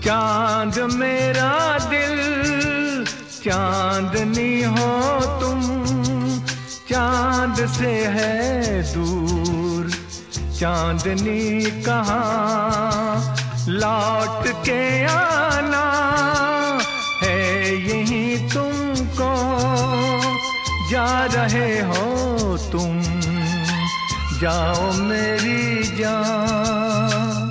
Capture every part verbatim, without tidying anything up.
चांद मेरा दिल चांदनी हो तुम, चांद से है दूर चांदनी कहाँ, लौट के आना है यहीं तुमको, जा रहे हो तुम जाओ मेरी जान।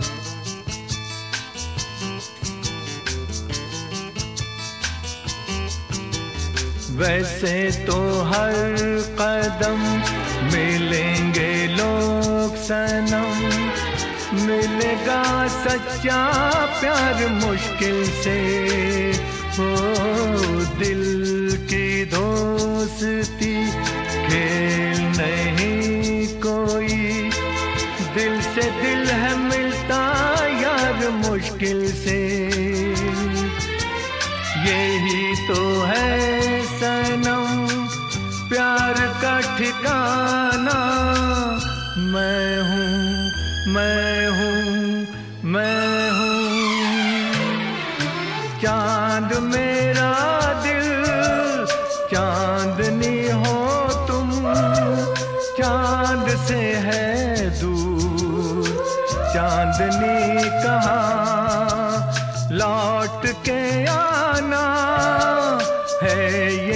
वैसे तो हर कदम मिलेंगे लोग सनम, मिलेगा सच्चा प्यार मुश्किल से, हो दिल की दोस्ती खेल नहीं कोई, दिल से दिल है मिलता यार मुश्किल से, यही तो है सनम प्यार का ठिकाना। मैं हूँ मैं हूँ मैं हूँ चांद मेरा दिल चांदनी हो तुम, चांद से है दूर चांदनी कहाँ, लौट के आना है